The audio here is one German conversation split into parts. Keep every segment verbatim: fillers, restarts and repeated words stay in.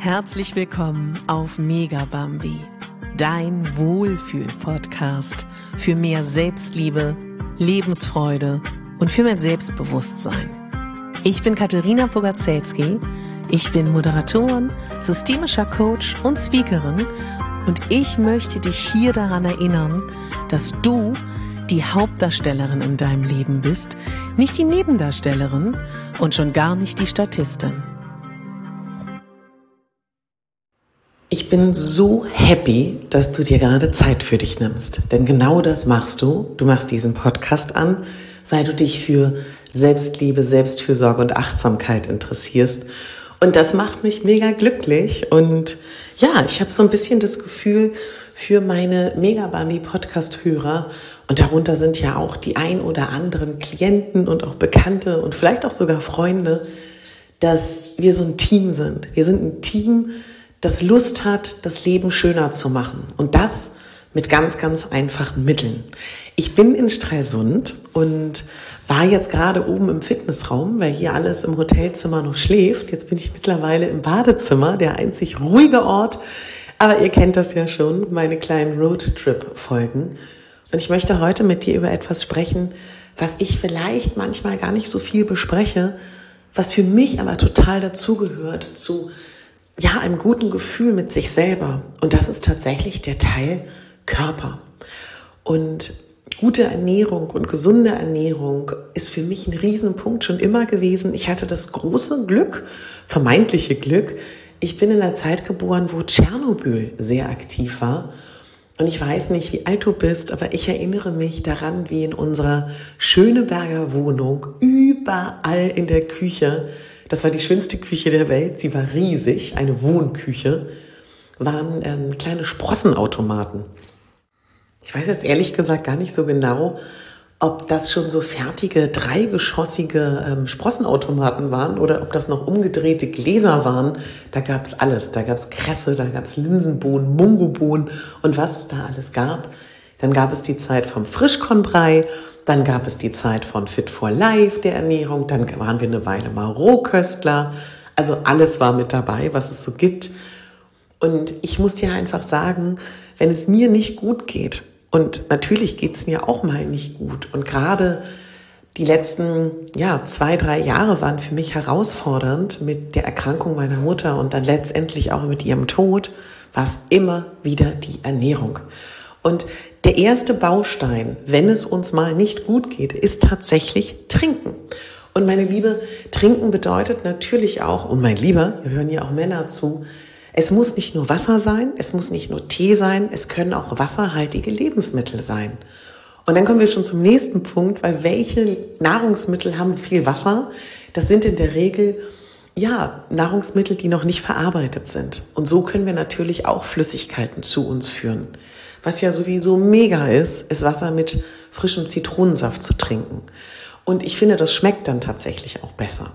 Herzlich willkommen auf Mega Bambi, dein Wohlfühl-Podcast für mehr Selbstliebe, Lebensfreude und für mehr Selbstbewusstsein. Ich bin Katharina Pogacelski, ich bin Moderatorin, systemischer Coach und Speakerin und ich möchte dich hier daran erinnern, dass du die Hauptdarstellerin in deinem Leben bist, nicht die Nebendarstellerin und schon gar nicht die Statistin. Ich bin so happy, dass du dir gerade Zeit für dich nimmst, denn genau das machst du. Du machst diesen Podcast an, weil du dich für Selbstliebe, Selbstfürsorge und Achtsamkeit interessierst. Und das macht mich mega glücklich. Und ja, ich habe so ein bisschen das Gefühl für meine Mega Bambi Podcast-Hörer, und darunter sind ja auch die ein oder anderen Klienten und auch Bekannte und vielleicht auch sogar Freunde, dass wir so ein Team sind. Wir sind ein Team, das Lust hat, das Leben schöner zu machen. Und das mit ganz, ganz einfachen Mitteln. Ich bin in Stralsund und war jetzt gerade oben im Fitnessraum, weil hier alles im Hotelzimmer noch schläft. Jetzt bin ich mittlerweile im Badezimmer, der einzig ruhige Ort. Aber ihr kennt das ja schon, meine kleinen Roadtrip-Folgen. Und ich möchte heute mit dir über etwas sprechen, was ich vielleicht manchmal gar nicht so viel bespreche, was für mich aber total dazugehört zu ja, einem guten Gefühl mit sich selber. Und das ist tatsächlich der Teil Körper. Und gute Ernährung und gesunde Ernährung ist für mich ein Riesenpunkt schon immer gewesen. Ich hatte das große Glück, vermeintliche Glück. Ich bin in einer Zeit geboren, wo Tschernobyl sehr aktiv war. Und ich weiß nicht, wie alt du bist, aber ich erinnere mich daran, wie in unserer Schöneberger Wohnung überall in der Küche, das war die schönste Küche der Welt, sie war riesig, eine Wohnküche, waren ähm, kleine Sprossenautomaten. Ich weiß jetzt ehrlich gesagt gar nicht so genau, ob das schon so fertige, dreigeschossige ähm, Sprossenautomaten waren oder ob das noch umgedrehte Gläser waren. Da gab es alles. Da gab es Kresse, da gab es Linsenbohnen, Mungobohnen und was es da alles gab. Dann gab es die Zeit vom Frischkornbrei, dann gab es die Zeit von Fit for Life, der Ernährung, dann waren wir eine Weile mal Rohköstler. Also alles war mit dabei, was es so gibt. Und ich muss dir einfach sagen, wenn es mir nicht gut geht, und natürlich geht es mir auch mal nicht gut, und gerade die letzten ja, zwei, drei Jahre waren für mich herausfordernd mit der Erkrankung meiner Mutter und dann letztendlich auch mit ihrem Tod, war es immer wieder die Ernährung. Und der erste Baustein, wenn es uns mal nicht gut geht, ist tatsächlich Trinken. Und meine Liebe, Trinken bedeutet natürlich auch, und mein Lieber, hier hören ja auch Männer zu, es muss nicht nur Wasser sein, es muss nicht nur Tee sein, es können auch wasserhaltige Lebensmittel sein. Und dann kommen wir schon zum nächsten Punkt, weil welche Nahrungsmittel haben viel Wasser? Das sind in der Regel ja Nahrungsmittel, die noch nicht verarbeitet sind. Und so können wir natürlich auch Flüssigkeiten zu uns führen. Was ja sowieso mega ist, ist Wasser mit frischem Zitronensaft zu trinken. Und ich finde, das schmeckt dann tatsächlich auch besser.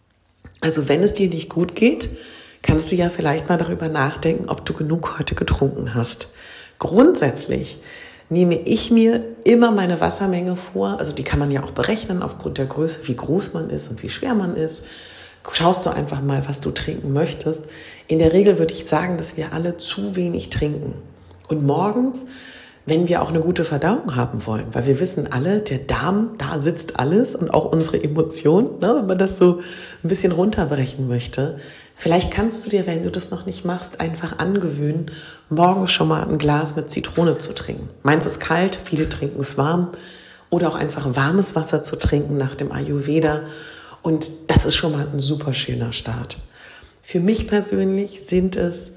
Also wenn es dir nicht gut geht, kannst du ja vielleicht mal darüber nachdenken, ob du genug heute getrunken hast. Grundsätzlich nehme ich mir immer meine Wassermenge vor. Also die kann man ja auch berechnen aufgrund der Größe, wie groß man ist und wie schwer man ist. Schaust du einfach mal, was du trinken möchtest. In der Regel würde ich sagen, dass wir alle zu wenig trinken. Und morgens, wenn wir auch eine gute Verdauung haben wollen, weil wir wissen alle, der Darm, da sitzt alles und auch unsere Emotionen, ne, wenn man das so ein bisschen runterbrechen möchte. Vielleicht kannst du dir, wenn du das noch nicht machst, einfach angewöhnen, morgens schon mal ein Glas mit Zitrone zu trinken. Meins ist kalt, viele trinken es warm. Oder auch einfach warmes Wasser zu trinken nach dem Ayurveda. Und das ist schon mal ein super schöner Start. Für mich persönlich sind es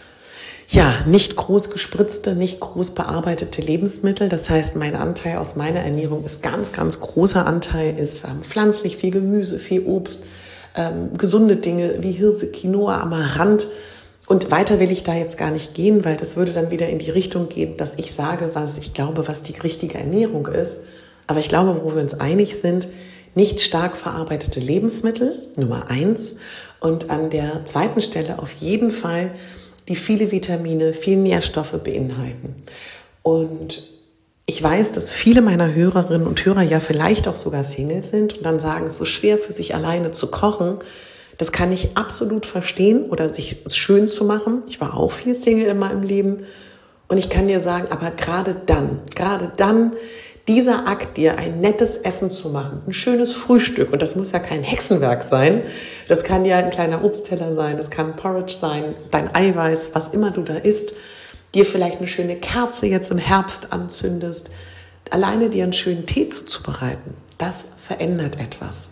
ja, nicht groß gespritzte, nicht groß bearbeitete Lebensmittel. Das heißt, mein Anteil aus meiner Ernährung ist ganz, ganz großer Anteil, ist ähm, pflanzlich, viel Gemüse, viel Obst, ähm, gesunde Dinge wie Hirse, Quinoa, Amaranth. Und weiter will ich da jetzt gar nicht gehen, weil das würde dann wieder in die Richtung gehen, dass ich sage, was ich glaube, was die richtige Ernährung ist. Aber ich glaube, wo wir uns einig sind, nicht stark verarbeitete Lebensmittel, Nummer eins. Und an der zweiten Stelle auf jeden Fall die viele Vitamine, viele Nährstoffe beinhalten. Und ich weiß, dass viele meiner Hörerinnen und Hörer ja vielleicht auch sogar Single sind und dann sagen, es ist so schwer für sich alleine zu kochen. Das kann ich absolut verstehen oder sich schön zu machen. Ich war auch viel Single in meinem Leben. Und ich kann dir sagen, aber gerade dann, gerade dann, dieser Akt, dir ein nettes Essen zu machen, ein schönes Frühstück, und das muss ja kein Hexenwerk sein, das kann ja ein kleiner Obstteller sein, das kann Porridge sein, dein Eiweiß, was immer du da isst, dir vielleicht eine schöne Kerze jetzt im Herbst anzündest, alleine dir einen schönen Tee zuzubereiten, das verändert etwas.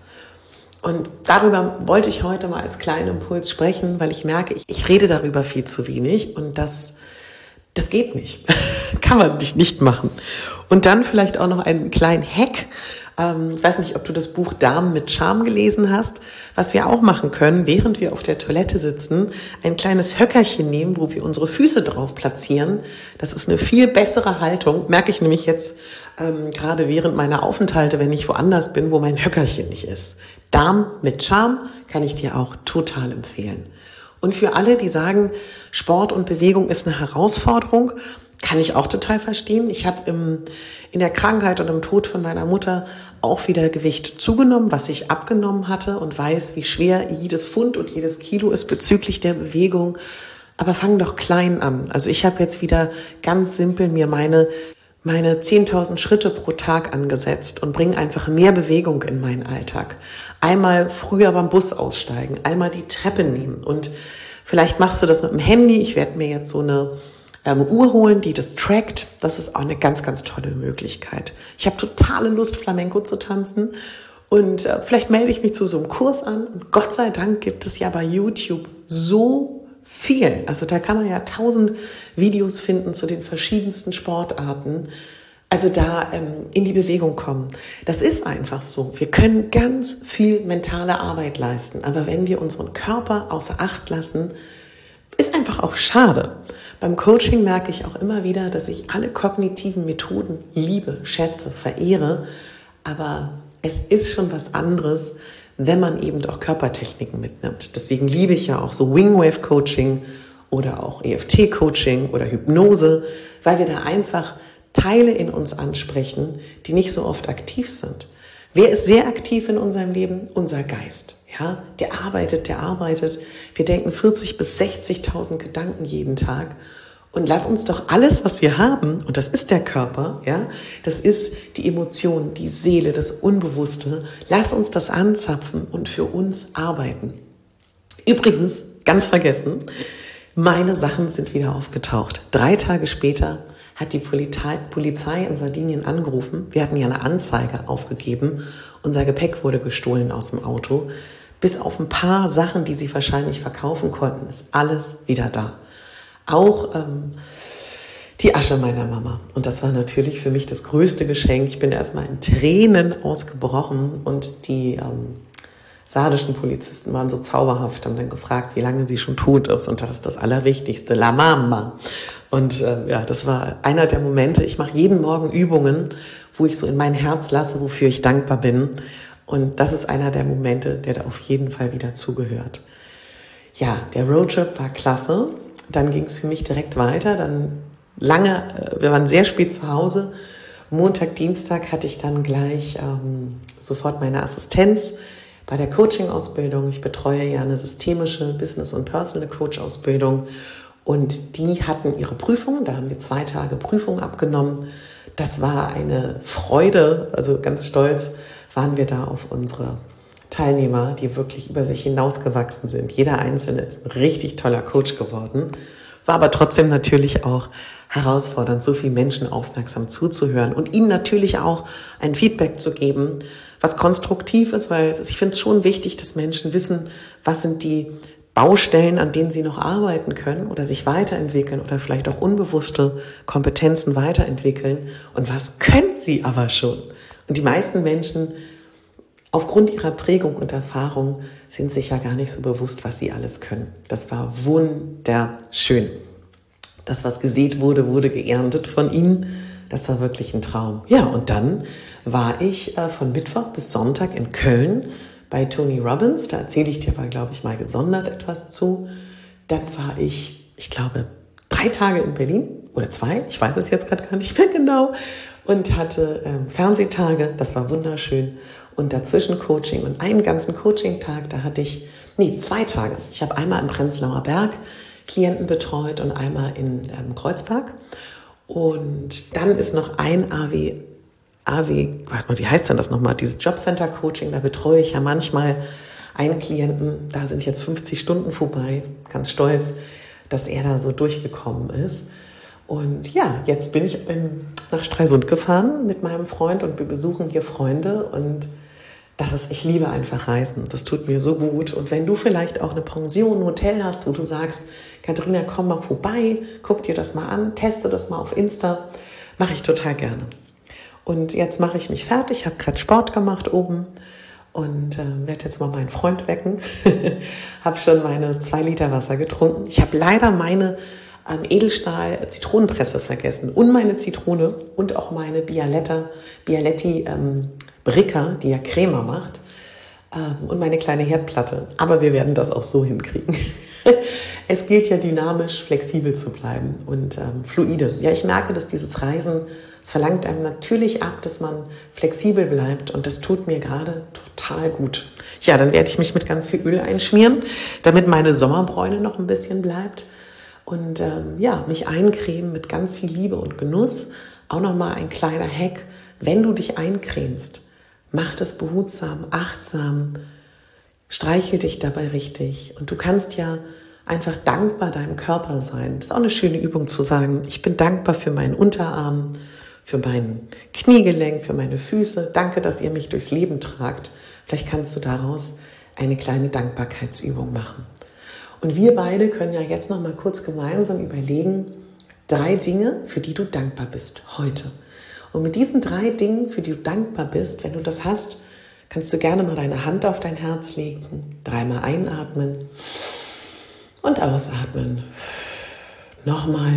Und darüber wollte ich heute mal als kleinen Impuls sprechen, weil ich merke, ich, ich rede darüber viel zu wenig und das, das geht nicht. Kann man nicht, nicht machen. Und dann vielleicht auch noch einen kleinen Hack. Ähm, ich weiß nicht, ob du das Buch Damen mit Charme gelesen hast. Was wir auch machen können, während wir auf der Toilette sitzen, ein kleines Höckerchen nehmen, wo wir unsere Füße drauf platzieren. Das ist eine viel bessere Haltung, merke ich nämlich jetzt ähm, gerade während meiner Aufenthalte, wenn ich woanders bin, wo mein Höckerchen nicht ist. Damen mit Charme kann ich dir auch total empfehlen. Und für alle, die sagen, Sport und Bewegung ist eine Herausforderung, kann ich auch total verstehen. Ich habe im, in der Krankheit und im Tod von meiner Mutter auch wieder Gewicht zugenommen, was ich abgenommen hatte, und weiß, wie schwer jedes Pfund und jedes Kilo ist bezüglich der Bewegung. Aber fang doch klein an. Also ich habe jetzt wieder ganz simpel mir meine meine zehntausend Schritte pro Tag angesetzt und bringe einfach mehr Bewegung in meinen Alltag. Einmal früher beim Bus aussteigen, einmal die Treppe nehmen, und vielleicht machst du das mit dem Handy. Ich werde mir jetzt so eine ähm, Uhr holen, die das trackt. Das ist auch eine ganz, ganz tolle Möglichkeit. Ich habe totale Lust, Flamenco zu tanzen, und äh, vielleicht melde ich mich zu so einem Kurs an, und Gott sei Dank gibt es ja bei YouTube so viel. Also da kann man ja tausend Videos finden zu den verschiedensten Sportarten. Also da ähm, in die Bewegung kommen. Das ist einfach so. Wir können ganz viel mentale Arbeit leisten. Aber wenn wir unseren Körper außer Acht lassen, ist einfach auch schade. Beim Coaching merke ich auch immer wieder, dass ich alle kognitiven Methoden liebe, schätze, verehre. Aber es ist schon was anderes, wenn man eben auch Körpertechniken mitnimmt. Deswegen liebe ich ja auch so Wingwave-Coaching oder auch E F T-Coaching oder Hypnose, weil wir da einfach Teile in uns ansprechen, die nicht so oft aktiv sind. Wer ist sehr aktiv in unserem Leben? Unser Geist. Ja, der arbeitet, der arbeitet. Wir denken vierzig bis sechzigtausend Gedanken jeden Tag. Und lass uns doch alles, was wir haben, und das ist der Körper, ja, das ist die Emotion, die Seele, das Unbewusste, lass uns das anzapfen und für uns arbeiten. Übrigens, ganz vergessen, meine Sachen sind wieder aufgetaucht. Drei Tage später hat die Polizei in Sardinien angerufen. Wir hatten ja eine Anzeige aufgegeben. Unser Gepäck wurde gestohlen aus dem Auto. Bis auf ein paar Sachen, die sie wahrscheinlich verkaufen konnten, ist alles wieder da. Auch ähm, die Asche meiner Mama. Und das war natürlich für mich das größte Geschenk. Ich bin erstmal in Tränen ausgebrochen, und die ähm, sardischen Polizisten waren so zauberhaft, haben dann gefragt, wie lange sie schon tot ist. Und das ist das Allerwichtigste, la Mama. Und äh, ja, das war einer der Momente. Ich mache jeden Morgen Übungen, wo ich so in mein Herz lasse, wofür ich dankbar bin. Und das ist einer der Momente, der da auf jeden Fall wieder zugehört. Ja, der Roadtrip war klasse. Dann ging es für mich direkt weiter. Dann lange, wir waren sehr spät zu Hause. Montag, Dienstag hatte ich dann gleich ähm, sofort meine Assistenz bei der Coaching-Ausbildung. Ich betreue ja eine systemische Business- und Personal-Coach-Ausbildung. Und die hatten ihre Prüfung. Da haben wir zwei Tage Prüfung abgenommen. Das war eine Freude. Also ganz stolz waren wir da auf unsere Teilnehmer, die wirklich über sich hinausgewachsen sind. Jeder Einzelne ist ein richtig toller Coach geworden, war aber trotzdem natürlich auch herausfordernd, so vielen Menschen aufmerksam zuzuhören und ihnen natürlich auch ein Feedback zu geben, was konstruktiv ist, weil ich finde es schon wichtig, dass Menschen wissen, was sind die Baustellen, an denen sie noch arbeiten können oder sich weiterentwickeln oder vielleicht auch unbewusste Kompetenzen weiterentwickeln, und was können sie aber schon. Und die meisten Menschen aufgrund ihrer Prägung und Erfahrung sind sich ja gar nicht so bewusst, was sie alles können. Das war wunderschön. Das, was gesät wurde, wurde geerntet von ihnen. Das war wirklich ein Traum. Ja, und dann war ich äh, von Mittwoch bis Sonntag in Köln bei Tony Robbins. Da erzähle ich dir aber, glaube ich, mal gesondert etwas zu. Dann war ich, ich glaube, drei Tage in Berlin oder zwei. Ich weiß es jetzt gerade gar nicht mehr genau. Und hatte ähm, Fernsehtage, das war wunderschön. und dazwischen Coaching und einen ganzen Coaching-Tag, da hatte ich, nee, zwei Tage. Ich habe einmal im Prenzlauer Berg Klienten betreut und einmal in ähm, Kreuzberg. Und dann ist noch ein A W, A W, warte mal, wie heißt denn das nochmal? Dieses Jobcenter-Coaching, da betreue ich ja manchmal einen Klienten, da sind jetzt fünfzig Stunden vorbei, ganz stolz, dass er da so durchgekommen ist. Und ja, jetzt bin ich in, nach Stralsund gefahren mit meinem Freund und wir besuchen hier Freunde und das ist, ich liebe einfach Reisen, das tut mir so gut. Und wenn du vielleicht auch eine Pension, ein Hotel hast, wo du sagst, Katharina, komm mal vorbei, guck dir das mal an, teste das mal auf Insta, mache ich total gerne. Und jetzt mache ich mich fertig, habe gerade Sport gemacht oben und äh, werde jetzt mal meinen Freund wecken. Habe schon meine zwei Liter Wasser getrunken. Ich habe leider meine ähm, Edelstahl-Zitronenpresse vergessen und meine Zitrone und auch meine Bialetta, Bialetti ähm, Bricka, die ja Crema macht, ähm, und meine kleine Herdplatte. Aber wir werden das auch so hinkriegen. Es gilt ja dynamisch, flexibel zu bleiben und ähm, fluide. Ja, ich merke, dass dieses Reisen, es verlangt einem natürlich ab, dass man flexibel bleibt und das tut mir gerade total gut. Ja, dann werde ich mich mit ganz viel Öl einschmieren, damit meine Sommerbräune noch ein bisschen bleibt und ähm, ja, mich eincremen mit ganz viel Liebe und Genuss. Auch nochmal ein kleiner Hack, wenn du dich eincremst, mach das behutsam, achtsam, streichel dich dabei richtig und du kannst ja einfach dankbar deinem Körper sein. Das ist auch eine schöne Übung zu sagen, ich bin dankbar für meinen Unterarm, für mein Kniegelenk, für meine Füße. Danke, dass ihr mich durchs Leben tragt. Vielleicht kannst du daraus eine kleine Dankbarkeitsübung machen. Und wir beide können ja jetzt noch mal kurz gemeinsam überlegen, drei Dinge, für die du dankbar bist heute. Und mit diesen drei Dingen, für die du dankbar bist, wenn du das hast, kannst du gerne mal deine Hand auf dein Herz legen, dreimal einatmen und ausatmen. Nochmal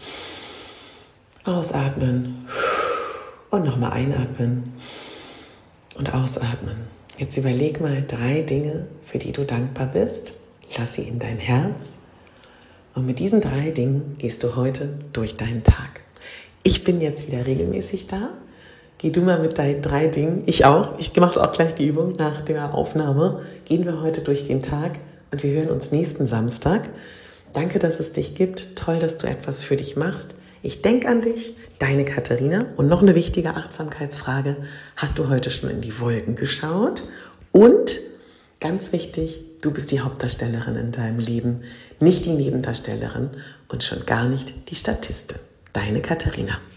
ausatmen und nochmal einatmen und ausatmen. Jetzt überleg mal drei Dinge, für die du dankbar bist. Lass sie in dein Herz. Und mit diesen drei Dingen gehst du heute durch deinen Tag. Ich bin jetzt wieder regelmäßig da. Geh du mal mit deinen drei Dingen. Ich auch. Ich mache auch gleich die Übung nach der Aufnahme. Gehen wir heute durch den Tag und wir hören uns nächsten Samstag. Danke, dass es dich gibt. Toll, dass du etwas für dich machst. Ich denke an dich, deine Katharina. Und noch eine wichtige Achtsamkeitsfrage. Hast du heute schon in die Wolken geschaut? Und ganz wichtig, du bist die Hauptdarstellerin in deinem Leben, nicht die Nebendarstellerin und schon gar nicht die Statistin. Deine Katharina.